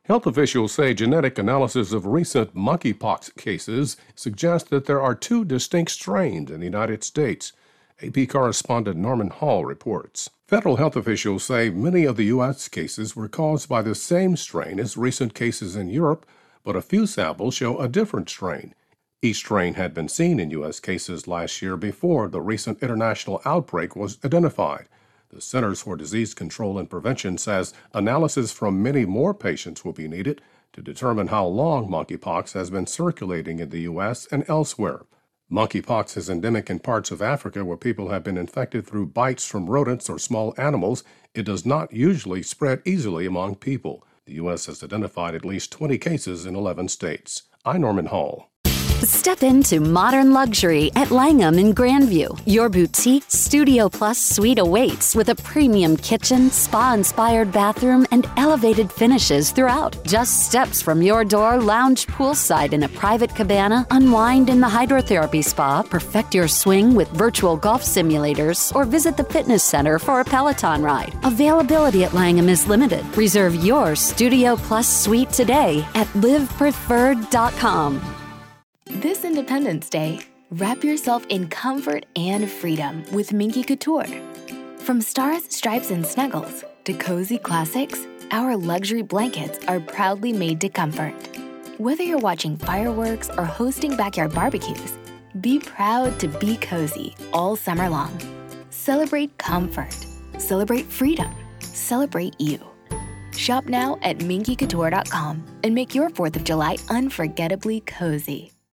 Health officials say genetic analysis of recent monkeypox cases suggests that there are two distinct strains in the United States. AP correspondent Norman Hall reports. Federal health officials say many of the U.S. cases were caused by the same strain as recent cases in Europe, but a few samples show a different strain. Each strain had been seen in U.S. cases last year before the recent international outbreak was identified. The Centers for Disease Control and Prevention says analysis from many more patients will be needed to determine how long monkeypox has been circulating in the U.S. and elsewhere. Monkeypox is endemic in parts of Africa where people have been infected through bites from rodents or small animals. It does not usually spread easily among people. The U.S. has identified at least 20 cases in 11 states. I'm Norman Hall. Step into modern luxury at Langham in Grandview. Your boutique Studio Plus suite awaits with a premium kitchen, spa-inspired bathroom, and elevated finishes throughout. Just steps from your door, lounge poolside in a private cabana, unwind in the hydrotherapy spa, perfect your swing with virtual golf simulators, or visit the fitness center for a Peloton ride. Availability at Langham is limited. Reserve your Studio Plus suite today at livepreferred.com. This Independence Day, wrap yourself in comfort and freedom with Minky Couture. From stars, stripes, and snuggles to cozy classics, our luxury blankets are proudly made to comfort. Whether you're watching fireworks or hosting backyard barbecues, be proud to be cozy all summer long. Celebrate comfort. Celebrate freedom. Celebrate you. Shop now at minkycouture.com and make your 4th of July unforgettably cozy.